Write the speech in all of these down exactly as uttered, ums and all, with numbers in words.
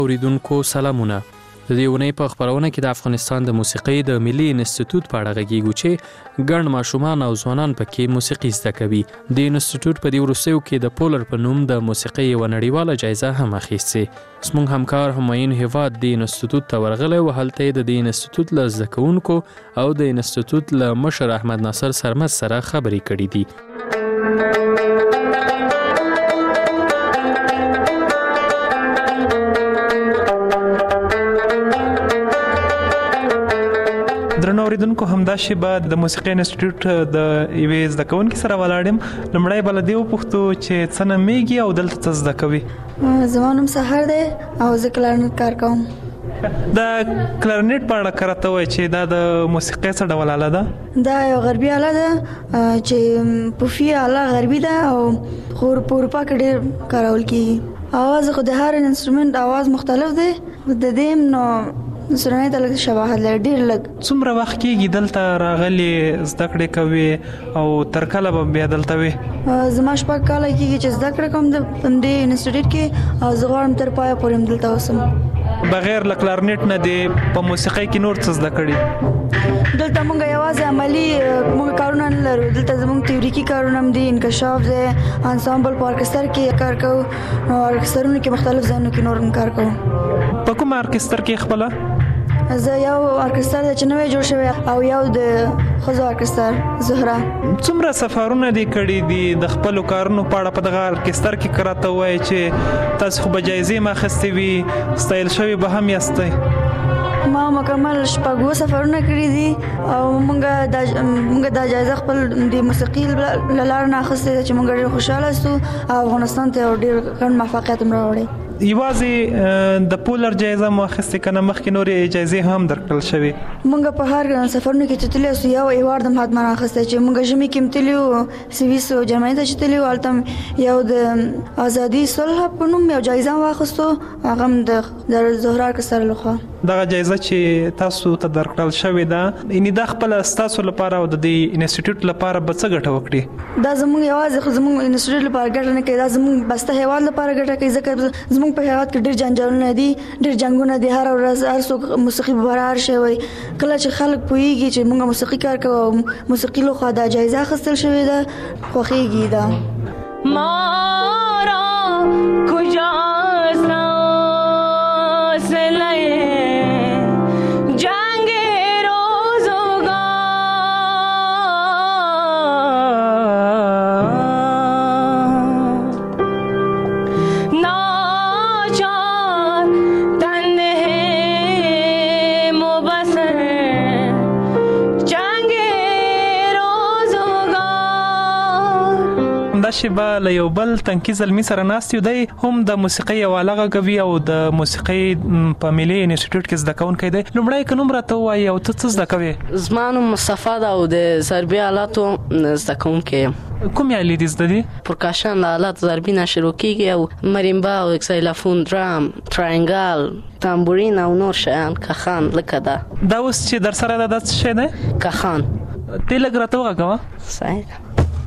اوریدونکو سلامونه. د دې اونۍ په خبرونه کې د افغانستان د موسیقۍ د ملي انسټیټیوټ په اړه غږیږو چې ګڼ ماشومان او ځوانان پکې موسیقي زده کوي. د انسټیټیوټ په دې وروستیو کې د پولر په نوم د موسیقۍ یوه نړیواله جایزه هم اخیستې. زموږ همکار همایون هیواد د انسټیټیوټ ته ورغلی و، هلته یې د دې انسټیټیوټ له زده کوونکو او د انسټیټیوټ له مشر احمد ناصر سرمد سره خبرې کړې دي. درنو اوریدونکو، همدا شیبه د موسیقۍ انسټیټیوټ د یوې زده کوونکي سره ولاړم. لومړی به له دې وپوښتو چې څه نومیږي او دلته څه زده کوي. زما نوم سحر دی او زه کلارنیټ کار کوم. دا کلارنیټ په اړه کراته وایي چې دا د موسیقۍ څه ډول آله ده؟ دا یو غربي آله ده چې پوفي آله غربي ده او خو په اروپا کې ډېر کارول کېږي. اواز خو د هر انسټرومنټ اواز مختلف دی، د دې نو سرنۍ ته لږ شباهت لري، ډېر لږ. څومره وخت کېږي دلته راغلي زده کړې کوي او تر کله به بیا دلته وي؟ زما شپږ کاله کېږي چې زده کړه کوم د دې انسټیټیوټ کې او زه غواړم تر پایه پورې هم دلته اوسم. بغیر له کلارنیټ نه دې په موسیقۍ کې نور څه زده کړي؟ دلته موږ یوازې عملي موږ کارونه نه لرو، دلته زموږ تیوریکي کارونه هم دي، انکشاف دی، انسامبل په ارکستر کې کار کوو، نو ارکسترونو کې مختلف ځایونو کې نور هم کار کوو. په کوم ارکستر کې خپله؟ زه یو ارکستر دی چې نوی جوړ شوی او یو د ښځو ارکستر زهره. څومره سفرونه دي کړي دي د خپلو کارونو په اړه په دغه ارکستر کې که راته ووایي چې تاسو خو به جایزې هم اخیستې وي، ستایل شوي به هم یاستئ؟ ما مکمل شپږ اووه سفرونه کړي دي او موږ دا موږ دا جایزه خپل د موسیقي له لارې نه اخیستې ده چې موږ ډېر خوشحاله سو او افغانستان ته ډېر ګڼ موفقیت هم راوړی. یوازې د پولر جایزه مو اخیستې که نه مخکې نورې جایزې هم درکړل شوي؟ موږ په هر سفرونو کې چې تللي یو ایوارډ هم حتما اخیستی، چې موږ ژمي کې هم تللي وو، سویس او جرمني ته چې تللي وو، هلته یو د ازادي صلح په نوم یو جایزه هم واخیستو، هغه هم د زهره ارکستر لخوا. دغه جایزه چې تاسو ته درکړل شوې ده، یعنې دا خپله ستاسو لپاره او د دې انسټیټیوټ لپاره به څه ګټه وکړي؟ دا زموږ یوازې خو زموږ انسټیټیوټ لپاره ګټه نه کوي، دا زموږ بسته هیواد لپاره ګټه کوي، ځکه زموږ په هیواد کې ډېر جنجالونه دي، ډېر جنګونه دي، هر ورځ هر څوک موسیقي په باره هر شی وایي. کله چې خلک پوهېږي چې موږ موسیقي کار کوو او موسیقي لخوا دا جایزه اخیستل شوې ده، خوښېږي. دا ما را کجا شیبه له یو بل تنکي زلمي سره ناست یو، دی هم د موسیقۍ یو آله غږوي او د موسیقۍ په ملي انسټیټیوټ کې زده کوونکی دی. لومړی که نوم راته ووایي او ته څه زده کوې؟ زما نوم مصطفی ده او د ضربي آلاتو زده کوونکی یم. کومې آلې دي زده دي؟ پرکاشن له آلات ضربي نه شروع کېږي او مریمبا او اکسایلافون، درام، ترانګال، تامبورین او نور شیان. کخان لکه ده. دا اوس چې در سره ده دا څه شی دی؟ کخان. ته لږ راته وغږوه. صحیح ده.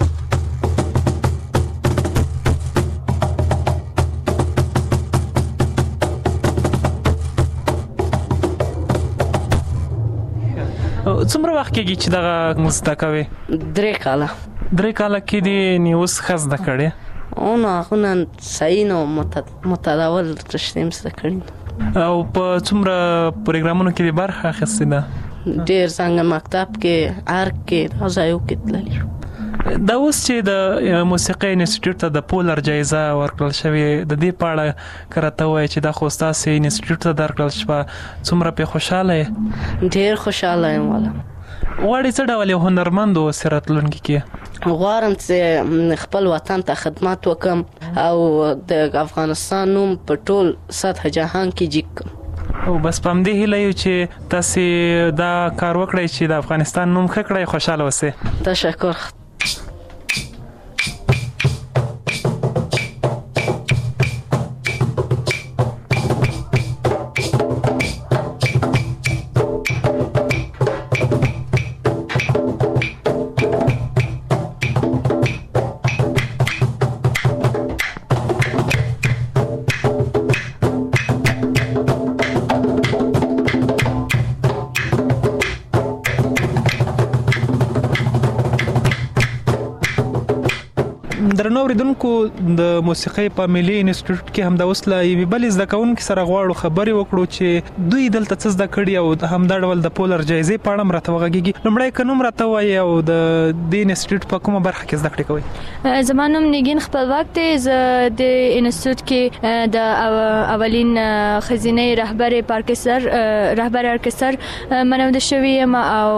څومره وخت کېږي چې دغه زده کوې؟ درې کاله. درې کاله کې دې نې اوس ښه زده کړې؟ اونو هغونه صحیح نو متداول رشتې م زده کړي. او په څومره پروګرامونو کې دې برخه اخیستې ده؟ ډېر څنګه مکتب کې، ارګ کې، دا ځایو کې تللي. دا اوس چې د موسیقۍ انسټیټیوټ ته د پولر جایزه ورکړل شوې، د دې په اړه که راته ووایې چې دا خو ستاسې انسټیټیوټ ته درکړل شوه، څومره پرې خوشحاله یې؟ ډېر خوشحاله یم. والا غواړې څه ډول یو هنرمند واوسې راتلونکي کې؟ غواړم چې خپل وطن ته خدمت وکړم او د افغانستان نوم په ټول سطح جهان کې جګ کړم. او بس په همدې هیله یو چې تاسې دا کار وکړئ چې د افغانستان نوم ښه کړئ، خوشحاله اوسئ. تشکر. درنو اوریدونکو د موسیقۍ په ملي انسټیټیوټ کې هم د اوس لا یوې بلې زده کوونکي سره غواړو خبرې وکړو چې دوی دلته څه زده کړي او همدا ډول د پولر جایزې په اړه هم راته وغږیږي. لومړی که نوم راته ووایي او د دې انسټیټیوټ په کومه برخه کې زده کړې کوئ؟ زما نوم نګین خپلواک دی. زه د انسټیټیوټ کې د اولین ښځینۍ رهبر ارکستر رهبر ارکستر منعود شوې یم او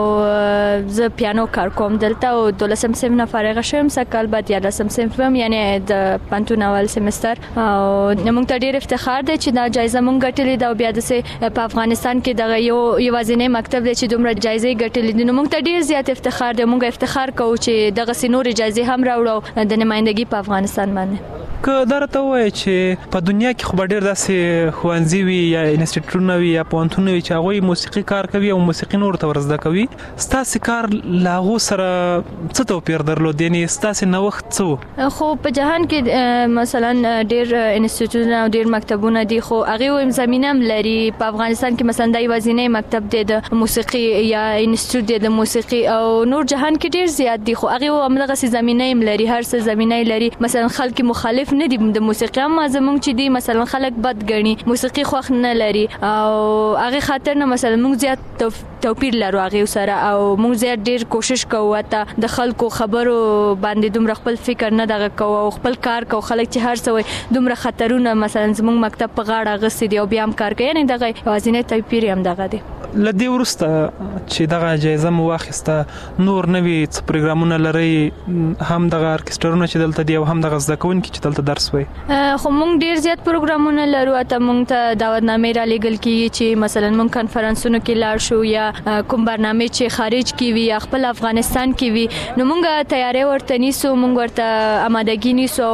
زه پیانو کار کوم دلته او دولسم صنف نه فارغه شوم. سکال بعد یالسم صنف وم، یعنی د پنتون اول سمستر. او موږ ته ډیر افتخار دی چې دا جایزه موږ ګټلې ده او بیا د په افغانستان کې د یو یوازینی مکتب دی چې دومره جایزې ګټلې دي. نو موږ ته ډیر زیات افتخار دی. موږ افتخار کوو چې دغه سينوري جایزې هم راوړو د نمائندګي په افغانستان باندې. که درته وایي چې په دنیا کې خو ډیر داسې ښوونځي وي یا انسټیټیوټونه وي یا پوهنتونونه وي چې هغوی موسیقي کار کوي او موسیقي نور ته ورزده کوي، ستاسې کار له هغو سره څه توپیر درلود؟ یعنی ستاسې نوښت څه و؟ خو په جهان کې مثلا ډیر انسټیټیوټونه او ډیر مکتبونه دي، خو هغه هم زمينه هم لري. په افغانستان کې مثلا د یوازینی مکتب دی د موسیقي یا انسټیټیوټ دی د موسیقي، او نور جهان کې ډیر زیات دي، خو هغه هم دغه زمينه هم لري، هر څه زمينه لري. مثلا خلک مخالف نه دي د موسیقي، اما زمونږ چې دي مثلا خلک بد ګڼي، موسیقي خوښ نه لري، او هغه خاطر نه مثلا موږ زیات توپیر لرو هغه سره، او موږ زیات ډیر کوشش کوو ته د خلکو خبرو باندې دومره خپل فکر نه دغه کوو او خپل کار کوو. خلک چې هر څه وي دومره خطرونه مثلا زمونږ مکتب په غاړه غسي دي او بیا هم کار کوي، یعنی دغه یوازینی توپیر هم دغه دی. لدې وروسته چې دغه جایزه مو واخیسته، نور نوي څه پروګرامونه لرئ؟ هم دغه ارکسترونه چې دلته دي او هم دغه زده کوونکي چې دلته درس وایي؟ خو موږ ډیر زیات پروګرامونه لرو. ته موږ ته دعوتنامې را لېږل کېږي چې مثلا موږ کنفرانسونو کې لاړ شو یا کوم برنامه چې خارج کې وي یا خپل افغانستان کې وي، نو موږ تیاری ورته نیسو، موږ ورته آمادګي نیسو،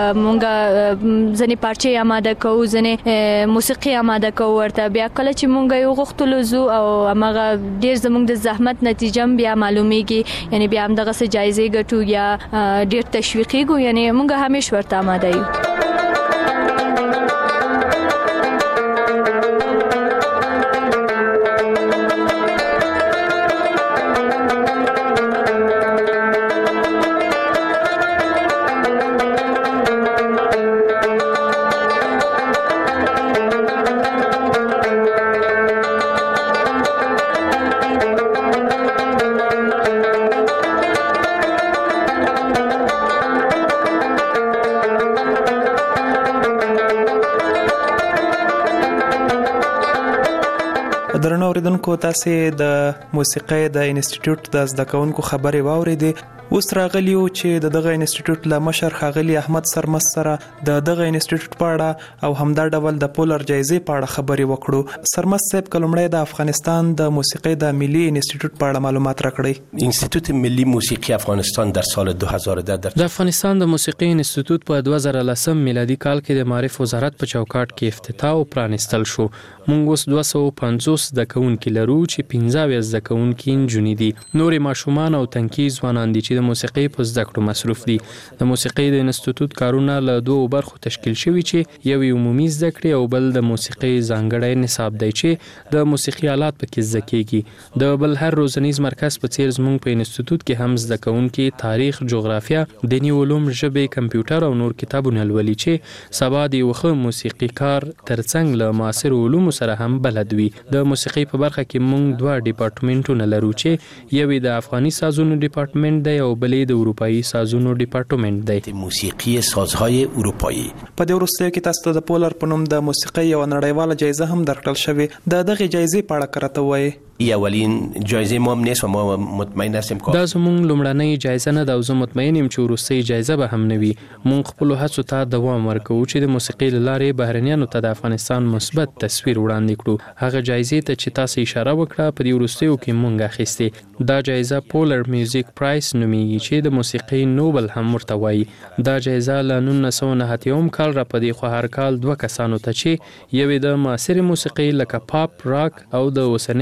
موږ ځنې پارچې آماده کوو، ځنې موسیقي آماده کوو ورته. بیا کله چې موږ یو غوښتلو زو او هغه ډیر زموږ د زحمت نتیجه بیا معلومیږي، یعنی بیا هم دغه څه جایزې ګټو یا ډیر تشویقیږو، یعنی موږ همیشه ورته آماده یو. درنو اوریدونکو، تاسې د موسیقۍ د انسټیټیوټ د زده کوونکو خبرې واورېدې. اوس راغلی یو چې د دغه انسټیټیوټ له مشر ښاغلي احمد سرمست سره د دغه انسټیټیوټ په اړه او همدا ډول د پولر جایزې په اړه خبرې وکړو. سرمست صاحب، که لومړی د افغانستان د موسیقۍ د ملي انسټیټیوټ په اړه معلومات راکړئ. انسټیټیوټ ملی موسیقی افغانستان در سال دو هزار و ده در د افغانستان د موسیقۍ انسټیټیوټ په دوه زره لسم میلادي کال کې د معارف وزارت په چوکاټ کې افتتاح او پرانستل شو. موږ اوس دوه سوه او پنځوس زده کوونکي لرو چې پنځه اویا زده کوونکي نجونې دي. نورې ماشومان او تنکي ځوانان دي چې د موسیقۍ په زده کړو مصروف دي. د موسیقۍ د انسټیټیوټ کارونه له دوو برخو تشکیل شوي چې یو یې عمومي زده کړې او بل د موسیقۍ ځانګړی نصاب دی چې د موسیقي آلات پکې زده کېږي. د بل هر روزنیز مرکز په څیر زموږ په انسټیټیوټ کې هم زده کوونکي تاریخ، جغرافیه، دیني علوم، ژبې، کمپیوټر او نور کتابونه لولي چې سبا د یو ښه موسیقي کار ترڅنګ له معاصر علومو سره هم بلد وي. د موسیقۍ په برخه کې موږ دوه ډیپارټمنټونه لرو چې یو د افغاني سازونو ډیپارټمنټ دی او بل د اروپایي سازونو ډیپارټمنټ دی. موسیقي سازهای اروپایی. په دې وروستیو کې تاسو ته د پولر په نوم د موسیقۍ یوه نړیواله جایزه هم درکړل شوې. د دغې جایزې په اړه که راته ووایئ؟ اولین جایزه ما هم نیست و ما مطمئن هستیم که دا زموږ لومړنۍ جایزه نه ده او زه مطمئن یم چې وروستۍ جایزه به هم نه وي. موږ خپلو هڅو ته دوام ورکوو چې د موسیقۍ له لارې بهرنیانو ته د افغانستان مثبت تصویر وړاندې کړو. هغه جایزې ته چې تاسو اشاره وکړه په دې وروستیو کې موږ اخیستې. دا جایزه پولر میوزیک پرایس نومیږي چې د موسیقۍ نوبل هم ورته وایي. دا جایزه له نولس سوه نهه اتیا کال راپدې خو هر کال دوه کسانو ته چې یو د معاصرې موسیقۍ لکه پاپ، راک او د اوسنۍ موسیقۍ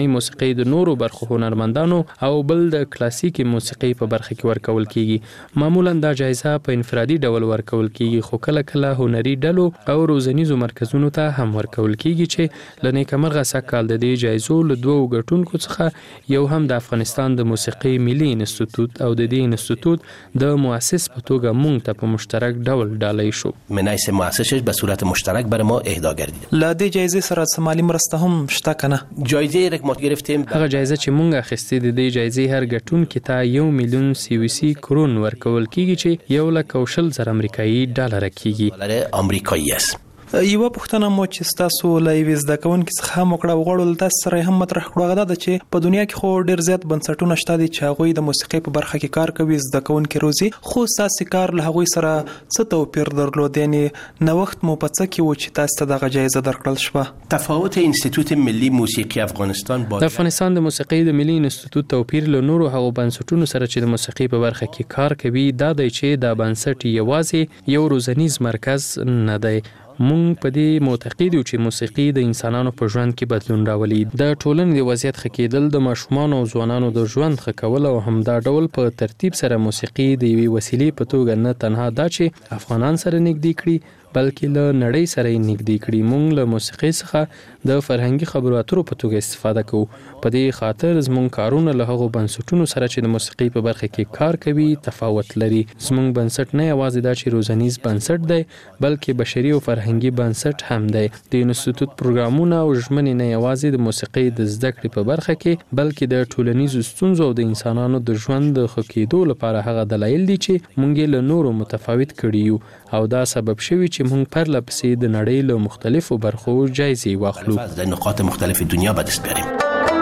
موسیقي د نورو برخو هنرمندانو او بل د کلاسیکي موسیقي په برخه کې ورکول کیږي. معمولا دا جایزه په انفرادي ډول ورکول کیږي، خو کله کله هنري ډلو او روزنیزو مرکزونو ته هم ورکول کیږي چې له نیکمرغه سږکال د دې جایزو له دوو ګټونکو څخه یو هم د افغانستان د موسیقي ملي انسټیټیوټ او د دې انسټیټیوټ د مؤسس په توګه مونږ ته په مشترک ډول ډالۍ شو. منایس مؤسسش به صورت مشترک برای ما اهدا گردید. لا دې جایزې سره مالی مرسته هم شته کنه؟ جایزه را که ما گرفتیم، هغه جایزه چې مونږ اخیستې د دې جایزې هر ګټونکي ته یو میلیون سی وي سي کرون ورکول کیږي چې یو لک او شل زره امریکایي ډالر کیږي. دلار آمریکایی است. یوه پوښتنه مو چې تاسو له یوې زده کوونکي څخه هم وکړه وغواړو تاسو سره هم مطرح کړو، هغه دا چې په دنیا کې خو ډېر زیات بنسټونه شته دي چې هغوی د موسیقۍ په برخه کې کار کوي، زده کوونکي روزي، خو ستاسو کار له هغوی سره څه توپیر درلود؟ یعنې نوښت مو په څه کې و چې تاسو ته دغه جایزه درکړل شوه؟ تفاوت انسټیټیوټ ملي موسیقي افغانستان با د افغانستان د موسیقۍ د ملي انسټیټیوټ توپیر له نورو هغو بنسټونو سره چې د موسیقۍ په برخه کې کار کوي دا دی چې دا بنسټ یوازې یو روزنیز مرکز نه دی. مونږ په دې معتقد یو چې موسیقي د انسانانو په ژوند کې بدلون راولي، د ټولنې د وضعیت ښه کېدل، د ماشومانو او ځوانانو د ژوند ښه کول او همدا ډول په ترتیب سره موسیقي د یوې وسیلې په توګه نه تنها دا چې افغانان سره نږدې کړي بلکې له نړۍ سره یې نږدې کړي. مونږ له موسیقۍ څخه د فرهنګي خبرو اترو په توګه استفاده کوو. په دې خاطر زمونږ کارونه له هغو بنسټونو سره چې د موسیقۍ په برخه کې کار کوي تفاوت لري. زمونږ بنسټ نه یوازې دا چې روزنیز بنسټ دی بلکې بشري او فرهنګي بنسټ هم دی. د انسټیټیوټ پروګرامونه او ژمنې نه یوازې د موسیقۍ د زده کړې په برخه کې بلکې د ټولنیزو ستونزو او د انسانانو د ژوند د ښه کېدو لپاره هغه دلایل دي چې مونږ یې له نورو متفاوت کړي یو او دا سبب شوی چې مونږ پرله پسې د نړۍ له مختلفو برخو جایزې واخلو. از نقاط مختلف دنیا به دست بیاریم.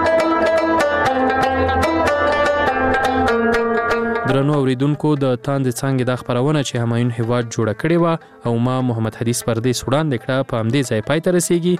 درنو اوریدونکو، د تاند څانګې د خبرونه چې همایون هیواد جوړه کړې و او ما محمد حدیث پردیس وړاندې کړه په همدې ځای پای ته رسیږي.